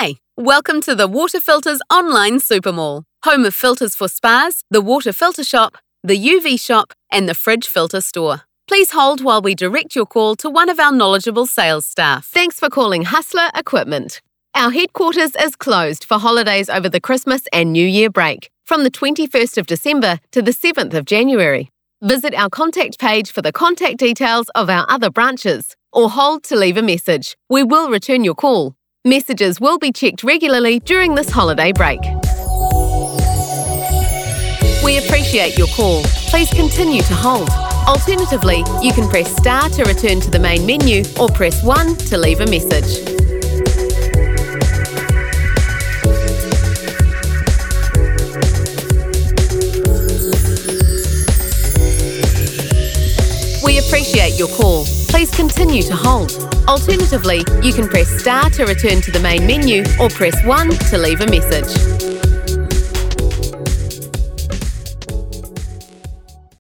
Hi, welcome to the Water Filters online supermall, home of filters for spas, the water filter shop, the UV shop, and the fridge filter store. Please hold while we direct your call to one of our knowledgeable sales staff. Thanks for calling Hustler Equipment. Our headquarters is closed for holidays over the Christmas and New Year break, from the 21st of December to the 7th of January. Visit our contact page for the contact details of our other branches, or hold to leave a message. We will return your call. Messages will be checked regularly during this holiday break. We appreciate your call. Please continue to hold. Alternatively, you can press star to return to the main menu or press 1 to leave a message. We appreciate your call. Please continue to hold. Alternatively, you can press star to return to the main menu or press 1 to leave a message.